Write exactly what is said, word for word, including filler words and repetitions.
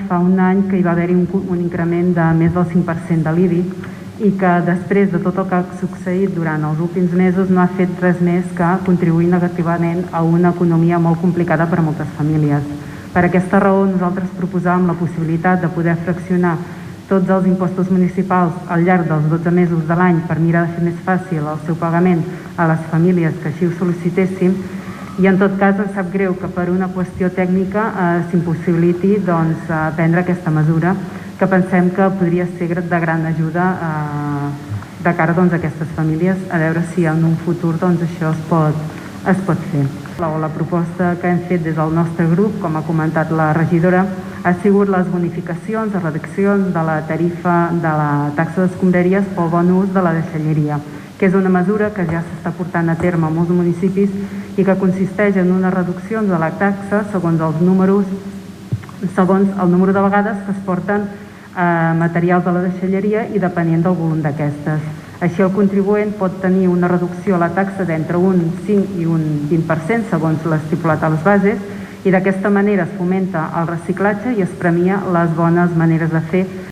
fa un any que hi va haver-hi un, un increment de més del cinc per cent de l'I B I i que després de tot el que ha succeït durant els últims mesos no ha fet res més que contribuir negativament a una economia molt complicada per a moltes famílies. Per aquesta raó nosaltres proposàvem la possibilitat de poder fraccionar tots els impostos municipals al llarg dels dotze mesos de l'any per mirar de fer més fàcil el seu pagament a les famílies que així ho sol·licitessin, i en tot cas em sap greu que per una qüestió tècnica eh, s'impossibiliti doncs, eh, prendre aquesta mesura, que pensem que podria ser de gran ajuda eh, de cara doncs, a aquestes famílies, a veure si en un futur doncs, això es pot, es pot fer. La, la proposta que hem fet des del nostre grup, com ha comentat la regidora, ha sigut les bonificacions, les reduccions de la tarifa de la taxa d'escombraries pel bon ús de la deixalleria, que és una mesura que ja s'està portant a terme a molts municipis i que consisteix en una reducció de la taxa segons els números, segons el número de vegades que es porten eh, materials de la deixalleria i depenent del volum d'aquestes. Així el contribuent pot tenir una reducció a la taxa d'entre un cinc i un vint per cent segons l'estipulat a les bases, i d'aquesta manera es fomenta el reciclatge i es premia les bones maneres de fer